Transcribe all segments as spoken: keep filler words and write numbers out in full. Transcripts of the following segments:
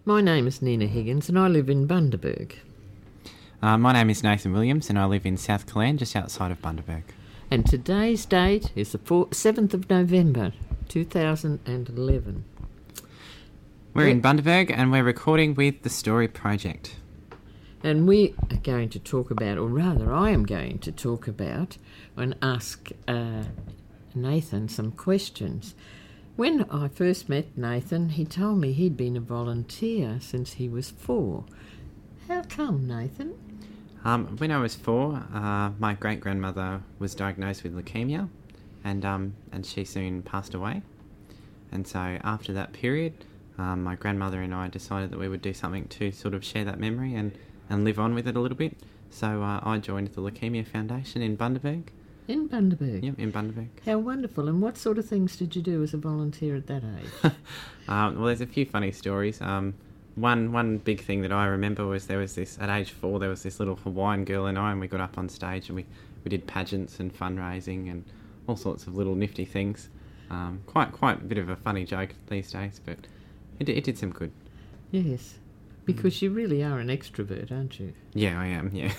My name is Nina Higgins and I live in Bundaberg. Uh, my name is Nathan Williams and I live in South Killeen, just outside of Bundaberg. And today's date is the seventh of November, two thousand eleven. We're in Bundaberg and we're recording with the Story Project. And we are going to talk about, or rather I am going to talk about, and ask uh, Nathan some questions. When I first met Nathan, he told me he'd been a volunteer since he was four. How come, Nathan? Um, when I was four, uh, my great-grandmother was diagnosed with leukemia and um, and she soon passed away. And so after that period, um, my grandmother and I decided that we would do something to sort of share that memory and, and live on with it a little bit. So uh, I joined the Leukemia Foundation in Bundaberg. In Bundaberg? Yep, in Bundaberg. How wonderful. And what sort of things did you do as a volunteer at that age? um, well, there's a few funny stories. Um, one one big thing that I remember was there was this, at age four, there was this little Hawaiian girl and I, and we got up on stage and we, we did pageants and fundraising and all sorts of little nifty things. Um, quite quite a bit of a funny joke these days, but it, it did some good. Yes, because mm. you really are an extrovert, aren't you? Yeah, I am, yeah.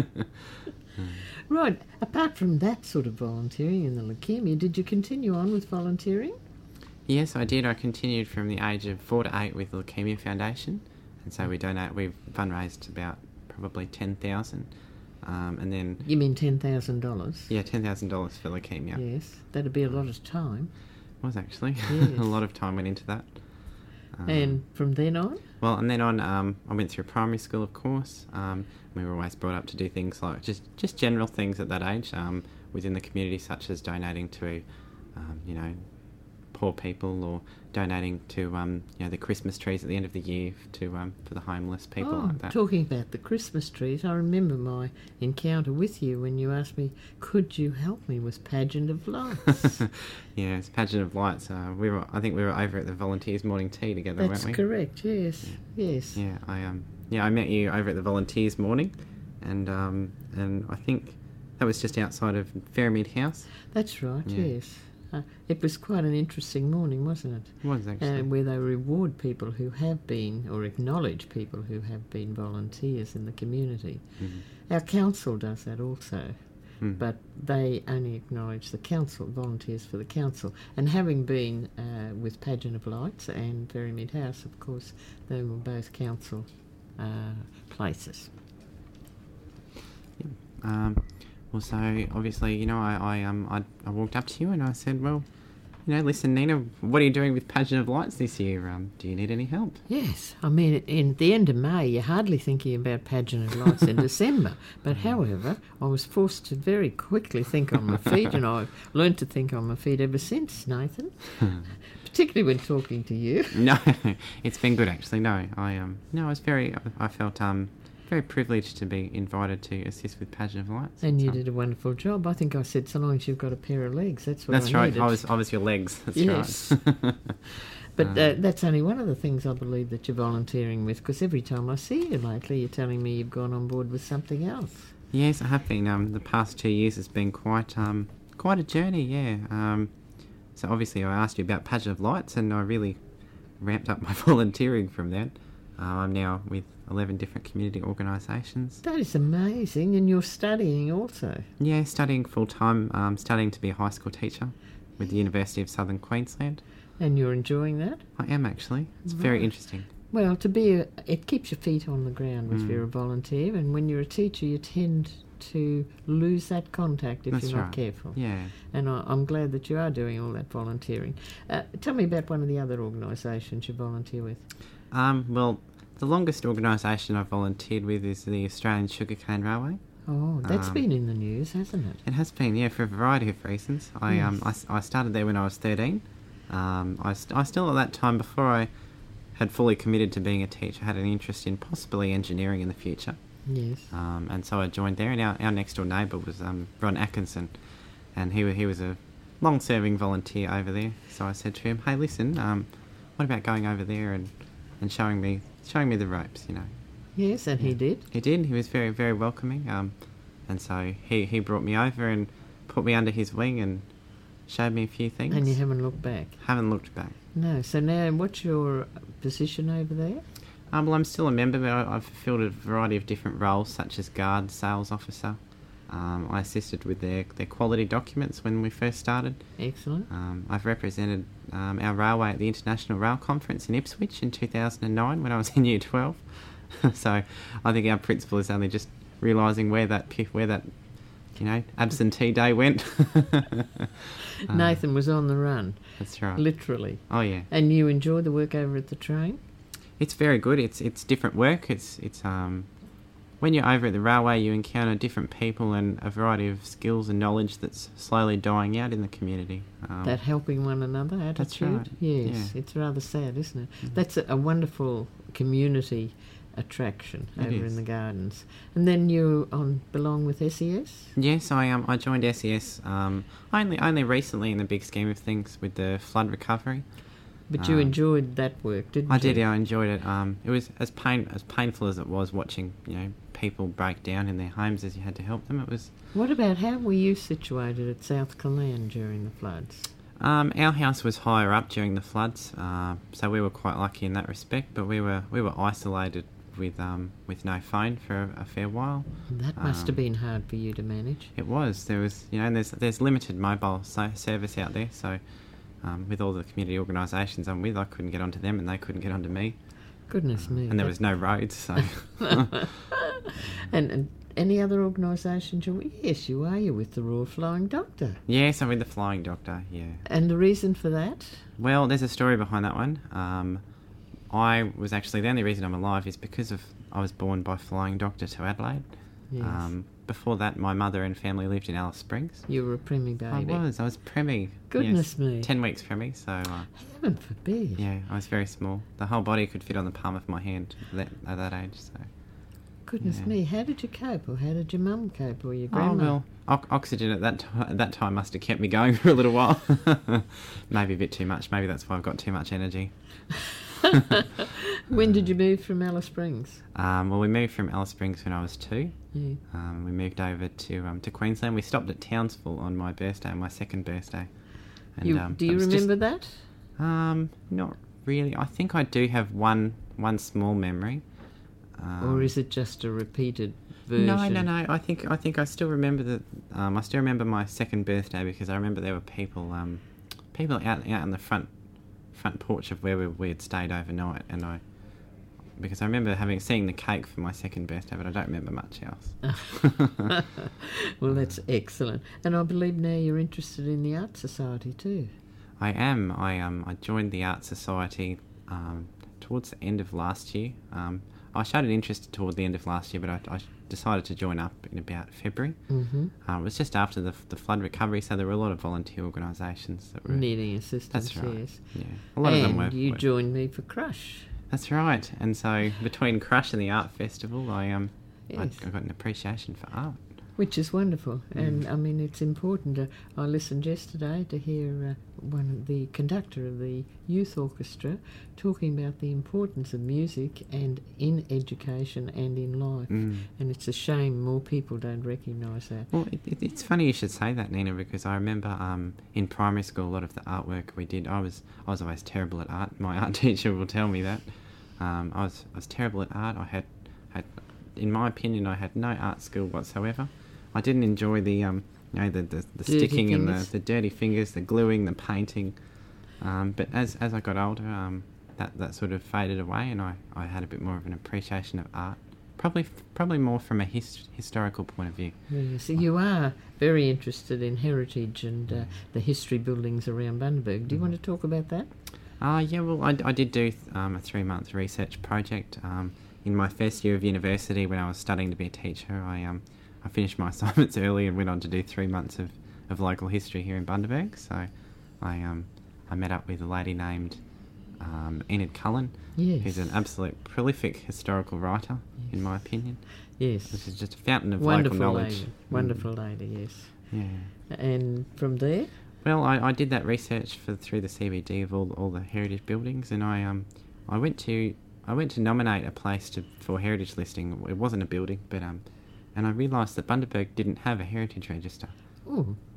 Right, apart from that sort of volunteering in the leukemia, did you continue on with volunteering? Yes, I did. I continued from the age of four to eight with the Leukemia Foundation, and so we donate. We've fundraised about probably ten thousand, um, and then you mean ten thousand dollars? Yeah, ten thousand dollars for leukemia. Yes, that'd be a lot of time. It was actually yes. a lot of time went into that. Um, and from then on? Well, and then on, um, I went through primary school, of course. Um, we were always brought up to do things like just, just general things at that age um, within the community, such as donating to, um, you know, poor people or donating to, um, you know, the Christmas trees at the end of the year to um, for the homeless people oh, like that. Talking about the Christmas trees, I remember my encounter with you when you asked me, could you help me with Pageant of Lights? Yes, Pageant of Lights. Uh, we were, I think we were over at the Volunteers Morning Tea together, That's weren't we? That's correct, yes, yeah. yes. Yeah, I um, yeah, I met you over at the Volunteers Morning, and um, and I think that was just outside of Ferrymead House. That's right, yeah. yes. Uh, it was quite an interesting morning, wasn't it? It was, actually. Uh, where they reward people who have been, or acknowledge people who have been volunteers in the community. Mm-hmm. Our council does that also, mm. but they only acknowledge the council, volunteers for the council. And having been uh, with Pageant of Lights and Ferrymead House, of course, they were both council uh, places. Yeah. Um, Well, so obviously, you know, I I, um, I I walked up to you and I said, well, you know, listen, Nina, what are you doing with Pageant of Lights this year? Um, do you need any help? Yes, I mean, in the end of May, you're hardly thinking about Pageant of Lights in December. But however, I was forced to very quickly think on my feet, and I've learned to think on my feet ever since, Nathan. Particularly when talking to you. No, it's been good actually. No, I um, no, I was very, I felt um. very privileged to be invited to assist with Pageant of Lights. And you so. did a wonderful job. I think I said, so long as you've got a pair of legs, that's what that's I right. needed. I was, I was your legs. That's yes. right. But uh, that's only one of the things I believe that you're volunteering with, because every time I see you lately, you're telling me you've gone on board with something else. Yes, I have been. Um, the past two years has been quite, um, quite a journey. Yeah. Um, so obviously, I asked you about Pageant of Lights, and I really ramped up my volunteering from that. Uh, I'm now with eleven different community organisations. That is amazing, and you're studying also. Yeah, studying full-time, um, studying to be a high school teacher with the University of Southern Queensland. And you're enjoying that? I am, actually. It's right. very interesting. Well, to be a, it keeps your feet on the ground if mm. you're a volunteer, and when you're a teacher you tend to lose that contact if That's you're not right. careful. Yeah. And I, I'm glad that you are doing all that volunteering. Uh, tell me about one of the other organisations you volunteer with. Um, well, the longest organisation I've volunteered with is the Australian Sugarcane Railway. Oh, that's um, been in the news, hasn't it? It has been, yeah, for a variety of reasons. I yes. um I, I started there when I was thirteen. Um, I, st- I still at that time, before I had fully committed to being a teacher, had an interest in possibly engineering in the future. Yes. Um, and so I joined there, and our, our next door neighbour was um, Ron Atkinson, and he he was a long-serving volunteer over there. So I said to him, "Hey, listen, um, what about going over there and, and showing me showing me the ropes, you know?" Yes, and yeah. he did. He did. He was very very welcoming. Um, and so he he brought me over and put me under his wing and showed me a few things. And you haven't looked back? Haven't looked back. No. So now, what's your position over there? Um, well, I'm still a member, but I, I've fulfilled a variety of different roles, such as guard, sales officer. Um, I assisted with their, their quality documents when we first started. Excellent. Um, I've represented um, our railway at the International Rail Conference in Ipswich in two thousand nine when I was in Year twelve. So I think our principal is only just realising where that where that you know absentee day went. um, Nathan was on the run. That's right. Literally. Oh yeah. And you enjoy the work over at the train? It's very good. It's it's different work. It's it's um when you're over at the railway, you encounter different people and a variety of skills and knowledge that's slowly dying out in the community. Um, that helping one another attitude. That's right. Yes, Yeah. it's rather sad, isn't it? Mm-hmm. That's a, a wonderful community attraction It over is. in the gardens. And then you on belong with S E S? Yes, I um I joined S E S um only only recently in the big scheme of things with the flood recovery. But you Um, enjoyed that work, didn't I you? did. Yeah, I enjoyed it. Um, it was as pain as painful as it was watching you know people break down in their homes as you had to help them. It was. What about how were you situated at South Killeen during the floods? Um, our house was higher up during the floods, uh, so we were quite lucky in that respect. But we were we were isolated with um with no phone for a, a fair while. That must Um, have been hard for you to manage. It was. There was you know and there's there's limited mobile so- service out there, so. Um, with all the community organisations I'm with, I couldn't get onto them and they couldn't get onto me. Goodness me. And there that- was no roads, so... and, and any other organisations you Yes, you are. You're with the Royal Flying Doctor. Yes, I'm with the Flying Doctor, yeah. And the reason for that? Well, there's a story behind that one. Um, I was actually... The only reason I'm alive is because of... I was born by Flying Doctor to Adelaide. Yes. Um, before that, my mother and family lived in Alice Springs. You were a preemie baby. I was. I was preemie. Goodness yes. me. Ten weeks preemie, so... Uh, Heaven forbid. yeah, I was very small. The whole body could fit on the palm of my hand at that, at that age, so... Goodness Yeah. me. How did you cope? Or how did your mum cope? Or your Oh, grandma? well, o- oxygen at that, t- at that time must have kept me going for a little while. Maybe a bit too much. Maybe that's why I've got too much energy. When did you move from Alice Springs? Um, well, we moved from Alice Springs when I was two. Yeah. Um, we moved over to um, to Queensland. We stopped at Townsville on my birthday, my second birthday. And, You, um, do it you was just- remember that? um, not really. I think I do have one one small memory. Um, Or is it just a repeated version? No, no, no. I think I think I still remember that. Um, I still remember my second birthday because I remember there were people, um, people out out in the front front porch of where we, we had stayed overnight, and I because I remember having seeing the cake for my second birthday, but I don't remember much else. Well, that's excellent. And I believe now you're interested in the Art Society too. I am. I um I joined the Art Society um, towards the end of last year. Um, I showed an interest toward the end of last year, but I, I decided to join up in about February. Mm-hmm. Um, it was just after the the flood recovery, so there were a lot of volunteer organisations that were. Needing assistance, That's right. yes. Yeah, a lot and of them were. you were- joined me for Crush. That's right. And so between Crush and the art festival, I um I, Yes. I got an appreciation for art. Which is wonderful, Mm. and I mean it's important. Uh, I listened yesterday to hear uh, one of the conductor of the youth orchestra talking about the importance of music and in education and in life. Mm. And it's a shame more people don't recognise that. Well, it, it, it's funny you should say that, Nina, because I remember um, in primary school a lot of the artwork we did. I was I was always terrible at art. My art teacher will tell me that. Um, I was I was terrible at art. I had had, in my opinion, I had no art skill whatsoever. I didn't enjoy the um, you know, the the, the Dirty sticking and the, fingers. the dirty fingers, the gluing, the painting. Um, but as as I got older, um, that that sort of faded away, and I, I had a bit more of an appreciation of art. Probably probably more from a his, historical point of view. Yes, you are very interested in heritage and uh, the history buildings around Bundaberg. Do you want to talk about that? Uh, yeah, well, I, I did do um, a three-month research project. Um, in my first year of university, when I was studying to be a teacher, I um, I finished my assignments early and went on to do three months of, of local history here in Bundaberg. So I um I met up with a lady named um, Enid Cullen, Yes. who's an absolute prolific historical writer, in my opinion. Yes. This is just a fountain of Wonderful local knowledge. lady. Wonderful lady, yes. Mm, yeah. And from there? Well, I, I did that research for through the C B D of all all the heritage buildings, and I um I went to I went to nominate a place to for heritage listing. It wasn't a building, but um, and I realised that Bundaberg didn't have a heritage register. Oh,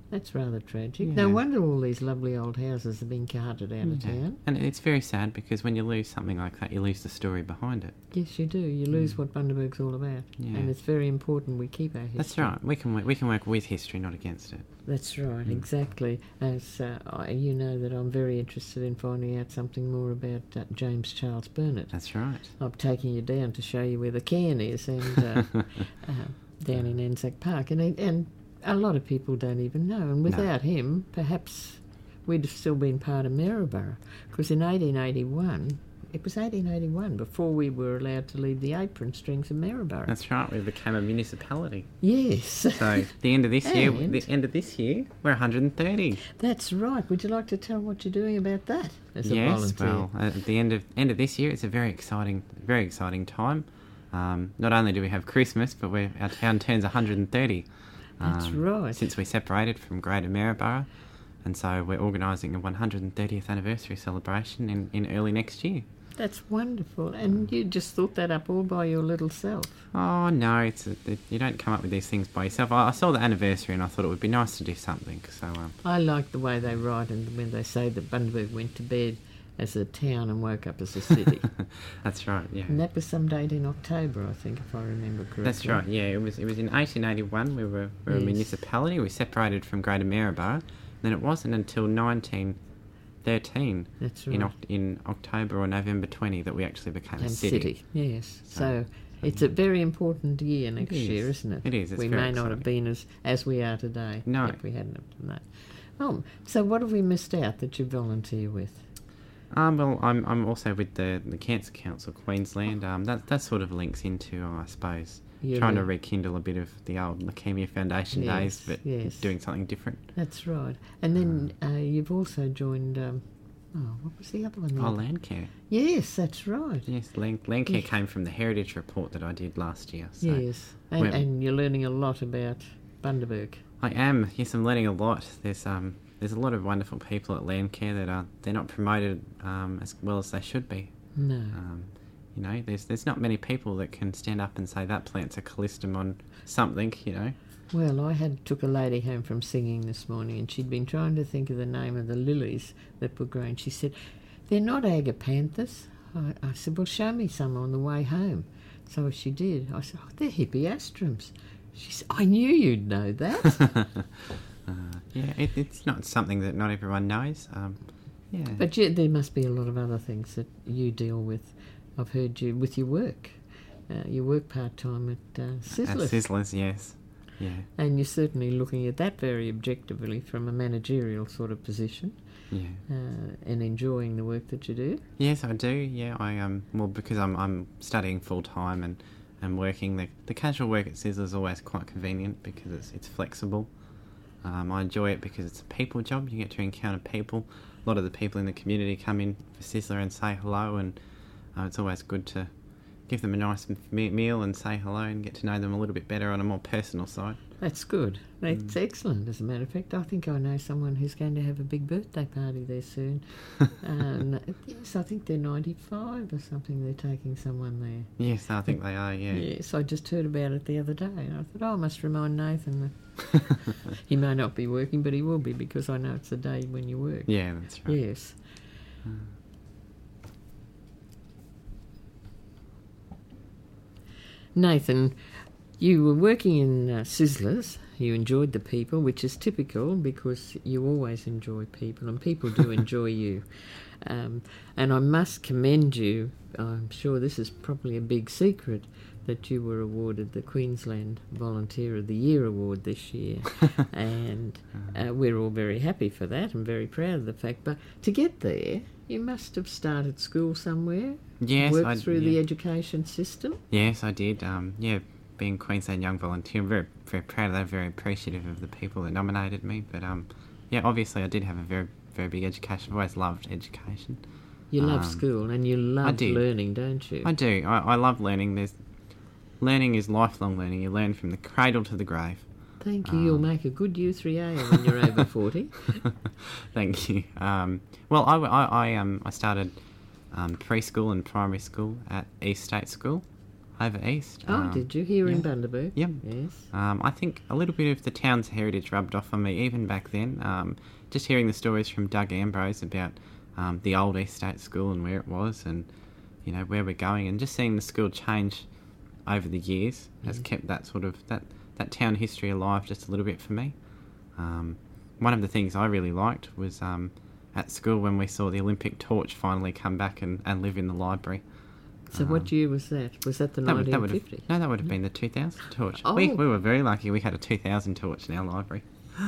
That's rather tragic. Yeah. No wonder all these lovely old houses have been carted out of Yeah. town. And it's very sad because when you lose something like that, you lose the story behind it. Yes, you do. You lose what Bundaberg's all about. Yeah. And it's very important we keep our history. That's right. We can work, we can work with history, not against it. That's right, Mm. exactly. As uh, I, you know that I'm very interested in finding out something more about uh, James Charles Burnett. That's right. I'm taking you down to show you where the cairn is, and uh, uh, down in Anzac Park, and it- and a lot of people don't even know. And without him, perhaps we'd have still been part of Maryborough, because in eighteen eighty-one, it was eighteen eighty-one before we were allowed to leave the apron strings of Maryborough. That's right. We became a municipality. Yes. So the end of this year, And- the end of this year, we're one hundred thirty. That's right. Would you like to tell what you're doing about that as a Yes. volunteer? Well, at the end of end of this year, it's a very exciting, very exciting time. Um, not only do we have Christmas, but we're, our town turns one hundred thirty. That's um, right. Since we separated from Greater Maryborough, and so we're organising a one hundred thirtieth anniversary celebration in, in early next year. That's wonderful. And you just thought that up all by your little self. Oh no, it's a, it, you don't come up with these things by yourself. I, I saw the anniversary and I thought it would be nice to do something. So um, I like the way they write and when they say that Bundaberg went to bed as a town and woke up as a city. that's right. Yeah. And that was some date in October, I think, if I remember correctly. That's right. Yeah, it was. It was in eighteen eighty-one. We were, we were Yes. a municipality. We separated from Greater Maryborough. Then it wasn't until nineteen thirteen, That's right. in Oct- in October or November twenty, that we actually became a and city. city. Yes. So- So, it's a very important year next is. year, isn't it? It is, it's we very may not have exciting. been as, as we are today No. if we hadn't have done that. Oh, so what have we missed out that you volunteer with? Um, well, I'm I'm also with the the Cancer Council Queensland. Um, that that sort of links into, I suppose, You're trying to the- rekindle a bit of the old Leukemia Foundation Yes, days, but yes. doing something different. That's right. And then uh, you've also joined, um, oh, what was the other one? Oh, then? Landcare. Yes, that's right. Yes, Land, Landcare Yes. came from the Heritage Report that I did last year. So Yes. And, we're- and you're learning a lot about Bundaberg. I am. Yes, I'm learning a lot. There's um there's a lot of wonderful people at Landcare that are they're not promoted um, as well as they should be. No. Um, you know, there's there's not many people that can stand up and say that plant's a callistum on something. You know. Well, I had took a lady home from singing this morning, and she'd been trying to think of the name of the lilies that were growing. She said, "They're not agapanthus." I, I said, "Well, show me some on the way home." So she did. I said, "Oh, they're hippeastrums." She said, "I knew you'd know that." uh, yeah, it, it's not something that not everyone knows. Um, yeah. But you, there must be a lot of other things that you deal with. I've heard you with your work. Uh, you work part time at uh, At Sizzlers. Sizzlers, yes. Yeah. And you're certainly looking at that very objectively from a managerial sort of position, Yeah. uh, and enjoying the work that you do. Yes, I do. Yeah, I um well because I'm I'm studying full time and, and working. The the casual work at Sizzlers is always quite convenient because it's it's flexible. Um, I enjoy it because it's a people job. You get to encounter people. A lot of the people in the community come in for Sizzler and say hello, and uh, it's always good to give them a nice me- meal and say hello and get to know them a little bit better on a more personal side. That's good. That's excellent, as a matter of fact. I think I know someone who's going to have a big birthday party there soon. um, yes, I think they're ninety-five or something. They're taking someone there. Yes, I think they are. Yeah. Yes, I just heard about it the other day, and I thought, oh, I must remind Nathan that he may not be working, but he will be, because I know it's the day when you work. Yeah, that's right. Yes. Nathan, you were working in uh, Sizzlers. You enjoyed the people, which is typical because you always enjoy people, and people do enjoy you. Um, and I must commend you. I'm sure this is probably a big secret, that you were awarded the Queensland Volunteer of the Year award this year. And uh, we're all very happy for that and very proud of the fact. But to get there, you must have started school somewhere, Yes, worked I- through the yeah. education system. Yes, I did. Um, yeah, being Queensland Young Volunteer, I'm very, very proud of that. Very appreciative of the people that nominated me. But um, yeah, obviously, I did have a very, very big education. I've always loved education. You love Um, school and you love do. learning, don't you? I do. I, I love learning. There's learning is lifelong learning. You learn from the cradle to the grave. Thank you. You'll Um, make a good U three A when you're over forty. Thank you. Um, well, I, I, I, um, I started um, preschool and primary school at East State School. over east. Oh, um, did you? Here in yeah. Bundaberg? Yep. Yes. Um, I think a little bit of the town's heritage rubbed off on me even back then. Um, just hearing the stories from Doug Ambrose about um, the old East State School and where it was, and you know where we're going, and just seeing the school change over the years has mm. kept that sort of that, that town history alive just a little bit for me. Um, one of the things I really liked was um, at school when we saw the Olympic torch finally come back and, and live in the library. So um, what year was that? Was that the that nineteen would, fifty? That would have, no, that would have been the two thousand torch. Oh. We, we were very lucky. We had a two thousand torch in our library.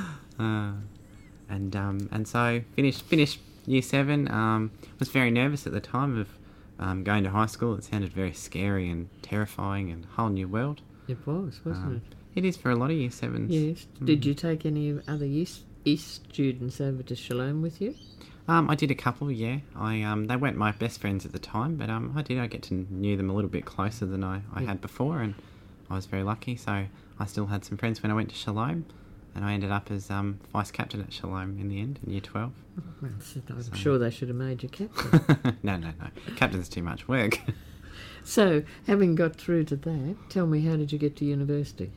Uh, and um, and so finished finished year seven. Um, was very nervous at the time of um, going to high school. It sounded very scary and terrifying and a whole new world. It was, wasn't um, it? It is for a lot of year sevens. Yes. Mm. Did you take any other East, East students over to Shalom with you? Um, I did a couple, yeah. I um, they weren't my best friends at the time, but um, I did. I get to knew them a little bit closer than I, I yeah. had before, and I was very lucky. So I still had some friends when I went to Shalom, and I ended up as um, vice captain at Shalom in the end, in year twelve. Well, I'm so. sure they should have made you captain. no, no, no. Captain's too much work. So, having got through to that, tell me, how did you get to university?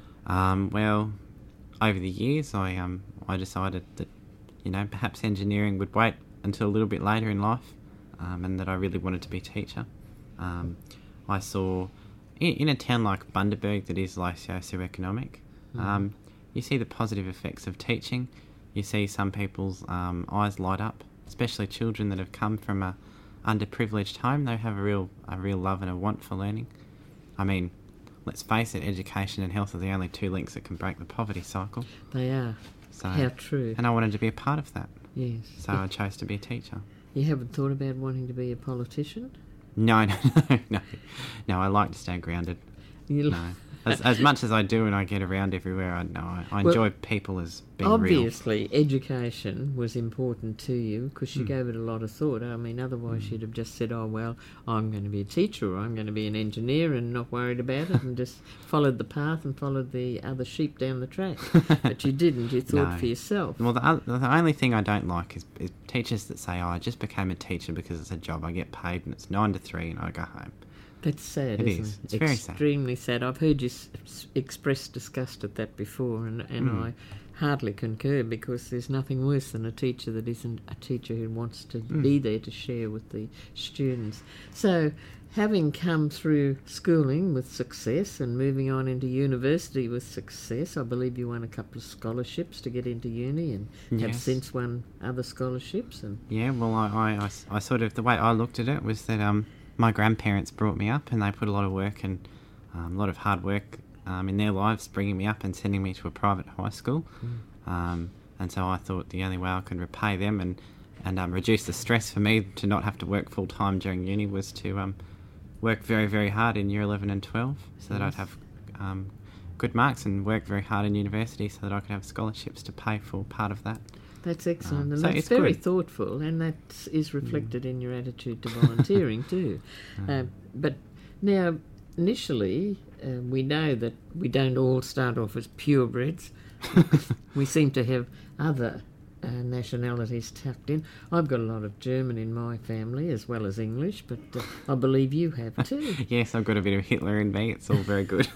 Um, well, over the years, I um, I decided that, you know, perhaps engineering would wait until a little bit later in life, um, and that I really wanted to be a teacher. Um, I saw, in, in a town like Bundaberg that is like socio-economic, mm. um, you see the positive effects of teaching. You see some people's um, eyes light up, especially children that have come from a underprivileged home. They have a real a real love and a want for learning. I mean, let's face it, education and health are the only two links that can break the poverty cycle. They are. So, how true. And I wanted to be a part of that. Yes. So yeah. I chose to be a teacher. You haven't thought about wanting to be a politician? No, no, no, no. No, I like to stay grounded. You no. As, as much as I do and I get around everywhere, I know I, I enjoy well, people as being obviously, real. Education was important to you because you mm. gave it a lot of thought. I mean, otherwise mm. you'd have just said, oh, well, I'm going to be a teacher or I'm going to be an engineer and not worried about it and just followed the path and followed the other sheep down the track. But you didn't. You thought no. for yourself. Well, the, the only thing I don't like is, is teachers that say, oh, I just became a teacher because it's a job. I get paid and it's nine to three and I go home. That's sad, it isn't is. it? It's very sad. Extremely sad. I've heard you s- express disgust at that before, and, and mm. I hardly concur, because there's nothing worse than a teacher that isn't a teacher who wants to mm. be there to share with the students. So, having come through schooling with success and moving on into university with success, I believe you won a couple of scholarships to get into uni and yes. have since won other scholarships. And yeah, well, I, I, I, I sort of, the way I looked at it was that um. my grandparents brought me up and they put a lot of work and um, a lot of hard work um, in their lives bringing me up and sending me to a private high school. Mm. Um, and so I thought the only way I could repay them and, and um, reduce the stress for me to not have to work full-time during uni was to um, work very, very hard in year eleven and twelve so that yes. I'd have um, good marks and work very hard in university so that I could have scholarships to pay for part of that. That's excellent, um, and so that's very good. thoughtful, and that is reflected mm. in your attitude to volunteering too. Mm. Uh, but now, initially, uh, we know that we don't all start off as purebreds. We seem to have other uh, nationalities tucked in. I've got a lot of German in my family as well as English, but uh, I believe you have too. Yes, I've got a bit of Hitler in me. It's all very good.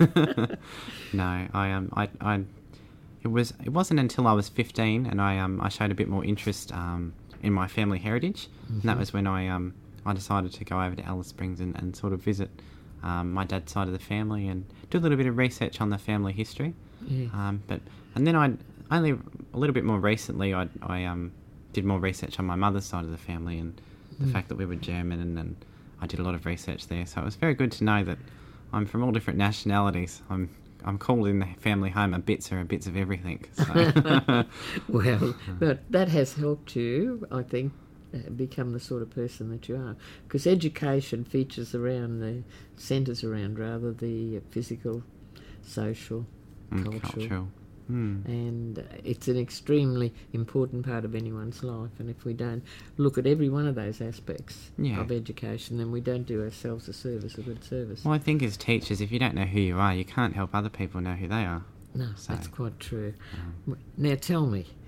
No, I um, I I. It was. It wasn't until I was fifteen, and I um I showed a bit more interest um in my family heritage, mm-hmm. and that was when I um I decided to go over to Alice Springs and, and sort of visit um my dad's side of the family and do a little bit of research on the family history. Yeah. Um, but and then I only a little bit more recently I I um did more research on my mother's side of the family and the mm. fact that we were German, and then I did a lot of research there. So it was very good to know that I'm from all different nationalities. I'm I'm called in the family home a bits or a bits of everything. So. Well, but that has helped you, I think, uh, become the sort of person that you are. Because education features around the, centres around rather the physical, social, mm, cultural. cultural. Mm. And it's an extremely important part of anyone's life. And if we don't look at every one of those aspects yeah. of education, then we don't do ourselves a service, a good service. Well, I think as teachers, if you don't know who you are, you can't help other people know who they are. No, so, that's quite true. Um, Now tell me,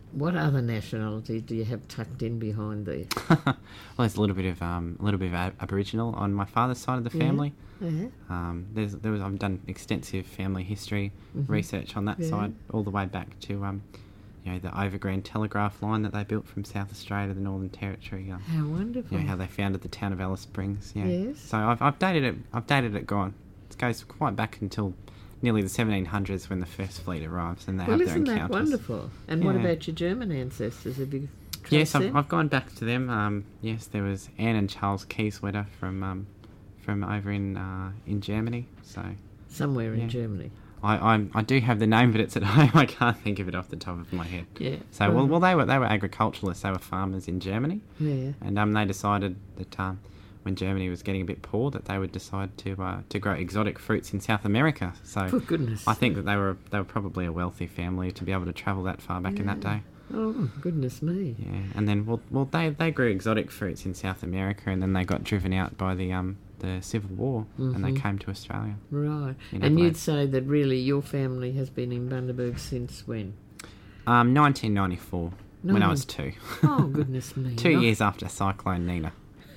what other nationalities do you have tucked in behind there? Well, there's a little bit of um, a little bit of ab- Aboriginal on my father's side of the family. Yeah. Uh-huh. Um, there's there was I've done extensive family history Mhm. research on that Yeah. side, all the way back to um, you know, the Overground Telegraph line that they built from South Australia to the Northern Territory. Um, How wonderful. you know, how they founded the town of Alice Springs. Yeah. Yes. So I've I've dated it. I've dated it. Gone. It goes quite back until nearly the seventeen hundreds when the first fleet arrives and they Well, have their isn't that encounters. wonderful? And what Yeah. about your German ancestors? Have you traced Yes, I've, them? I've gone back to them. Um, yes, there was Anne and Charles Kieswetter from um, from over in uh, in Germany. So Somewhere yeah. in Germany. I I'm, I do have the name, but it's at home. I can't think of it off the top of my head. Yeah. So well, well, they were they were agriculturalists. They were farmers in Germany, Yeah. and um, they decided that um, when Germany was getting a bit poor, that they would decide to uh, to grow exotic fruits in South America. So For goodness. I think that they were they were probably a wealthy family to be able to travel that far back in that Yeah. day. Oh, goodness me. Yeah, and then well, well, they they grew exotic fruits in South America, and then they got driven out by the um the Civil War, and they Mhm. came to Australia. Right. In And Adelaide. you'd say that really your family has been in Bundaberg since when? Um, nineteen ninety-four, when I Nine- was two, Oh, goodness me. two Not- years after Cyclone Nina.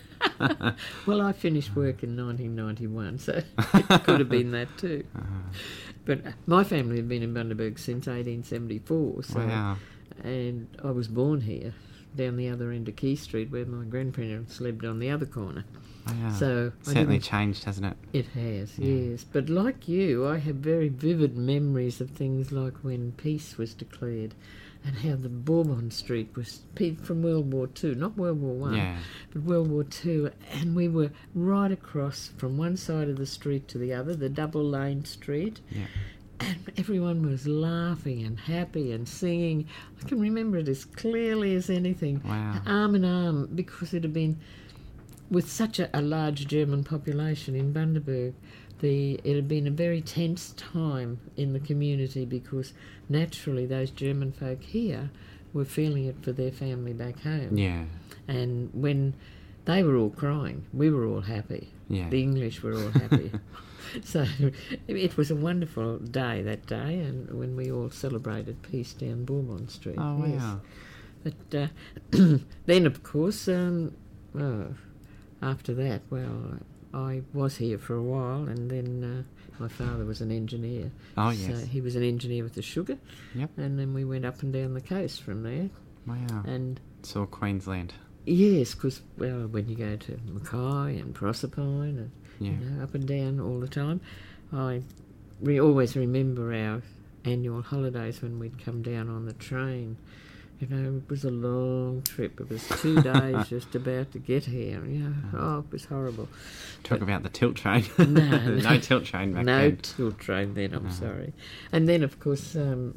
Well, I finished work in nineteen ninety-one, so it could have been that too. Uh, But my family had been in Bundaberg since eighteen seventy-four, so wow. and I was born here, down the other end of Key Street, where my grandparents lived on the other corner. Wow. So I Certainly didn't- changed, hasn't it? It has, Yeah. yes. But like you, I have very vivid memories of things like when peace was declared and how the Bourbon Street was pe- from World War Two, not World War One, Yeah. but World War Two, and we were right across from one side of the street to the other, the double lane street, Yeah. and everyone was laughing and happy and singing. I can remember it as clearly as anything, Wow. arm in arm, because it had been, with such a, a large German population in Bundaberg, the it had been a very tense time in the community because naturally those German folk here were feeling it for their family back home. Yeah. And when they were all crying, we were all happy. Yeah. The English were all happy. So it was a wonderful day that day, and when we all celebrated peace down Bourbon Street. Oh yes. wow. But uh, then, of course, um, oh, after that, well, I was here for a while, and then uh, my father was an engineer. Oh So yes. he was an engineer with the sugar. Yep. And then we went up and down the coast from there. Wow. And Saw Queensland. yes, because, well, when you go to Mackay and Proserpine and Yeah. you know, up and down all the time, I re- always remember our annual holidays when we'd come down on the train. You know, it was a long trip. It was two days just about to get here. You know, oh, it was horrible. Talk But- about the tilt train. No, no tilt train back no then. tilt train then, I'm No. sorry. And then, of course, um,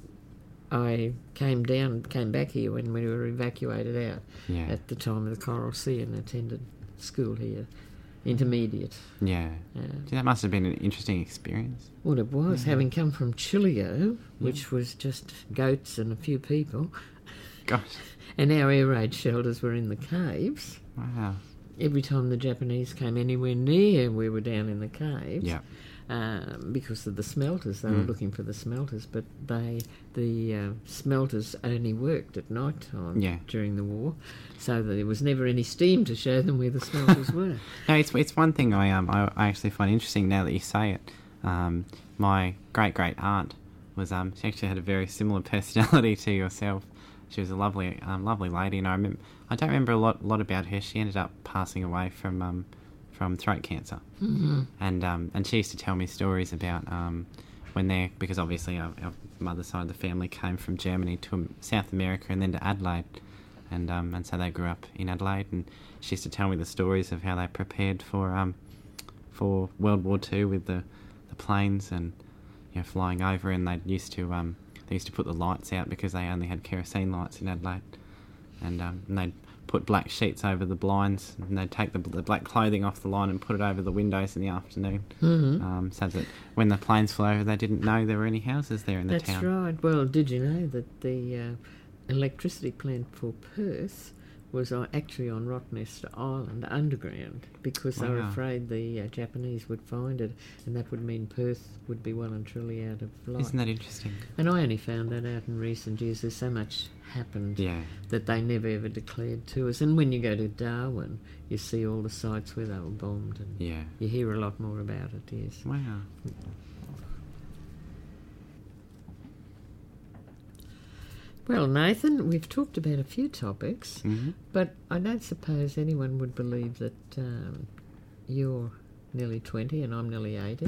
I came down, came back here when we were evacuated out Yeah. at the time of the Coral Sea and attended school here, intermediate. Yeah. Uh, Gee, that must have been an interesting experience. Well, it was, Yeah. having come from Chilio, which Yeah. was just goats and a few people, Gosh. and our air raid shelters were in the caves. Wow. Every time the Japanese came anywhere near, we were down in the caves. Yeah. Um, because of the smelters, they were Mm. looking for the smelters, but they the uh, smelters only worked at night time Yeah. during the war, so that there was never any steam to show them where the smelters were. No, it's it's one thing I um I, I actually find interesting now that you say it. Um, my great great aunt was um she actually had a very similar personality to yourself. She was a lovely um lovely lady, and I remember I don't remember a lot lot about her. She ended up passing away from um from throat cancer, Mm-hmm. and um and she used to tell me stories about um when they because obviously our, our mother's side of the family came from Germany to South America and then to Adelaide. And um, and so they grew up in Adelaide, and she used to tell me the stories of how they prepared for um, for World War Two with the, the planes and you know flying over, and they used to um, they used to put the lights out because they only had kerosene lights in Adelaide, and um, and they'd put black sheets over the blinds, and they'd take the, the black clothing off the line and put it over the windows in the afternoon, Mm-hmm. um, so that when the planes flew over, they didn't know there were any houses there in the That's town. right. Well, did you know that the uh, electricity plant for Perth was uh, actually on Rottnest Island, underground, because they were Wow. afraid the uh, Japanese would find it, and that would mean Perth would be well and truly out of light. Isn't that interesting? And I only found that out in recent years. There's so much happened Yeah. that they never ever declared to us. And when you go to Darwin, you see all the sites where they were bombed, and Yeah. you hear a lot more about it, yes. Wow. Well, Nathan, we've talked about a few topics, hmm but I don't suppose anyone would believe that um, you're nearly twenty and I'm nearly eighty.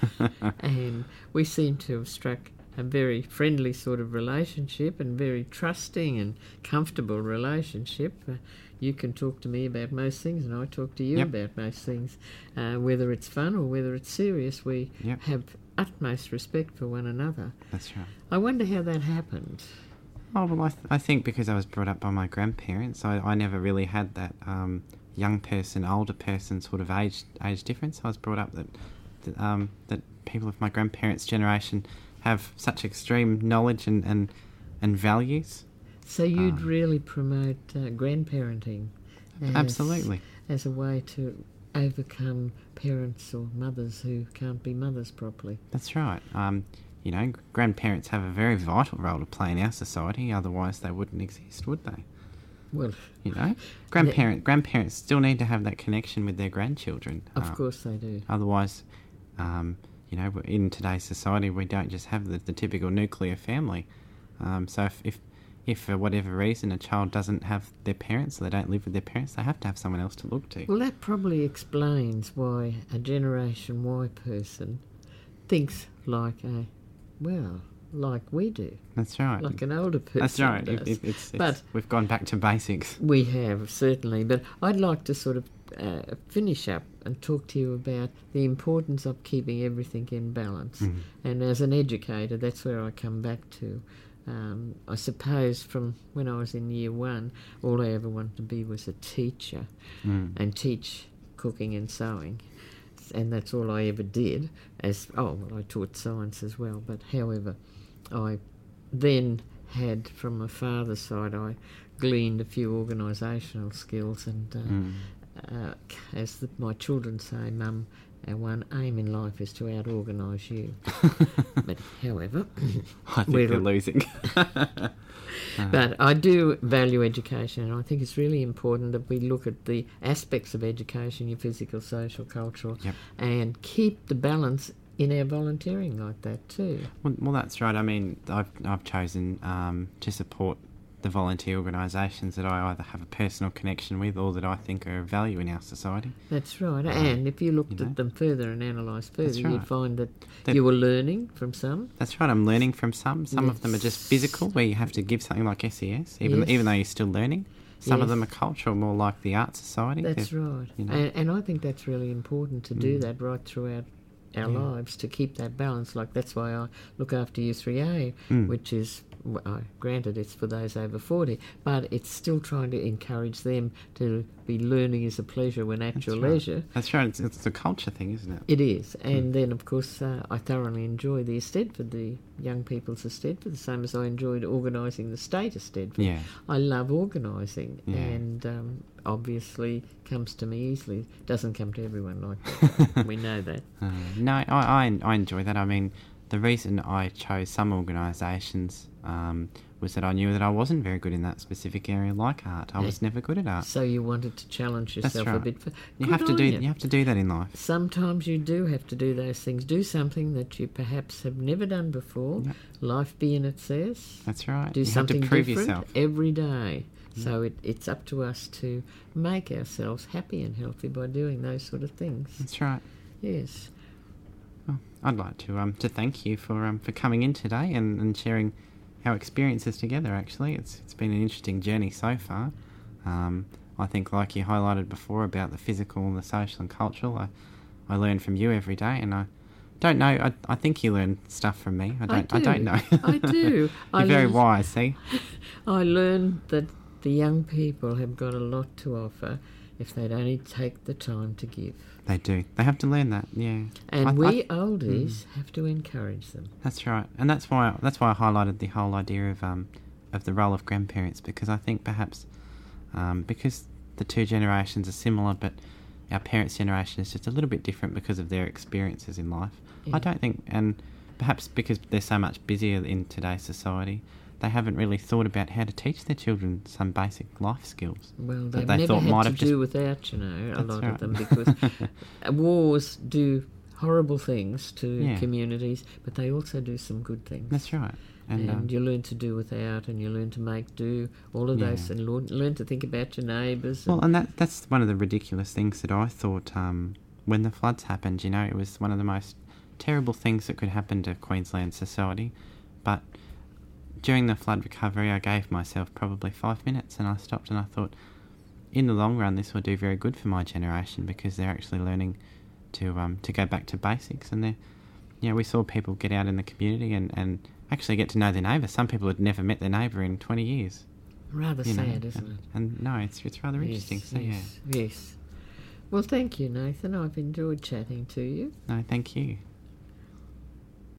And we seem to have struck a very friendly sort of relationship and very trusting and comfortable relationship. Uh, you can talk to me about most things and I talk to you Yep. about most things. Uh, whether it's fun or whether it's serious, we Yep. have utmost respect for one another. That's right. I wonder how that happened. Oh, well, I, th- I think because I was brought up by my grandparents, I, I never really had that um, young person, older person sort of age age difference. I was brought up that that, um, that people of my grandparents' generation have such extreme knowledge and, and, and values. So you'd Um, really promote uh, grandparenting as, Absolutely. as a way to overcome parents or mothers who can't be mothers properly. That's right. Um, you know, grandparents have a very vital role to play in our society, otherwise they wouldn't exist, would they? Well, You know, grandparent grandparents still need to have that connection with their grandchildren. of uh, course they do. Otherwise, um, you know, in today's society, we don't just have the, the typical nuclear family. Um, so if, if, if for whatever reason a child doesn't have their parents, or they don't live with their parents, they have to have someone else to look to. Well, that probably explains why a Generation Y person thinks like a, well, like we do, That's right. like an older person That's right. does. It, it, it's, it's, But- we've gone back to basics. We have, certainly, but I'd like to sort of uh, finish up and talk to you about the importance of keeping everything in balance. Mhm. And as an educator, that's where I come back to. Um, I suppose from when I was in year one, all I ever wanted to be was a teacher Mm. and teach cooking and sewing. And that's all I ever did. As oh, well, I taught science as well. But however, I then had, from my father's side, I gleaned a few organisational skills. And uh, Mm. uh, as the, my children say, Mum, our one aim in life is to out-organise you. But however, I think we're- they're losing. but I do value education, and I think it's really important that we look at the aspects of education, your physical, social, cultural, Yep. and keep the balance in our volunteering like that too. Well, well, that's right. I mean, I've I've chosen um, to support the volunteer organisations that I either have a personal connection with or that I think are of value in our society. That's right. Uh, And if you looked you know. at them further and analysed further, That's you'd right. find that, That- you were learning from some. That's right. I'm learning from some. Some of them are just Yes. physical, where you have to give something like S E S, even Yes. even though you're still learning. Some of Yes. them are cultural, more like the Art Society. That's They're- right. you know. And, and I think that's really important to do Mm. that right throughout our Yeah. lives, to keep that balance. Like, that's why I look after U three A, Mm. which is, well, uh, granted, it's for those over forty, but it's still trying to encourage them to be learning as a pleasure when at That's your right. leisure. That's right. It's, it's a culture thing, isn't it? It is. And then, of course, uh, I thoroughly enjoy the Eisteddfod, the young people's Eisteddfod, the same as I enjoyed organising the state Eisteddfod. Yeah. I love organising, Yeah. and um, obviously comes to me easily. Doesn't come to everyone like that. We know that. Uh, no, I, I I enjoy that. I mean, the reason I chose some organisations um, was that I knew that I wasn't very good in that specific area, like art. I was never good at art. So you wanted to challenge That's yourself a right. bit. For, You Good have to on do you. you have to do that in life. Sometimes you do have to do those things. Do something that you perhaps have never done before. Yep. Life be in it says. That's right. Do you something have to prove different yourself. every day. So it, it's up to us to make ourselves happy and healthy by doing those sort of things. That's right. Yes. Well, I'd like to um to thank you for um for coming in today and, and sharing our experiences together. Actually, it's it's been an interesting journey so far. Um, I think, like you highlighted before about the physical and the social and cultural, I I learn from you every day, and I don't know. I I think you learn stuff from me. I don't. I, do. don't know. I do. You're I very learn- wise. See. I learned that the young people have got a lot to offer if they'd only take the time to give. They do. They have to learn that. Yeah. And I- I- we oldies have to encourage them. That's right, and that's why that's why I highlighted the whole idea of um of the role of grandparents, because I think perhaps um, because the two generations are similar, but our parents' generation is just a little bit different because of their experiences in life. Yeah. I don't think, and perhaps because they're so much busier in today's society, they haven't really thought about how to teach their children some basic life skills. Well, they've they never thought had might to have do just... without, you know, a That's lot right. of them, because wars do horrible things to Yeah. communities, but they also do some good things. That's right. And, And, um, you learn to do without, and you learn to make do, all of Yeah. those, and learn, learn to think about your neighbours. well, and that that's one of the ridiculous things that I thought um, when the floods happened. You know, it was one of the most terrible things that could happen to Queensland society. But during the flood recovery, I gave myself probably five minutes, and I stopped and I thought, in the long run, this will do very good for my generation, because they're actually learning to um, to go back to basics. And they, you know, we saw people get out in the community and, and actually get to know their neighbour. Some people had never met their neighbour in twenty years. Rather You know, sad, isn't and, it? And no, it's it's rather Yes, interesting. So yes, yes. Well, thank you, Nathan. I've enjoyed chatting to you. yeah, no, thank you.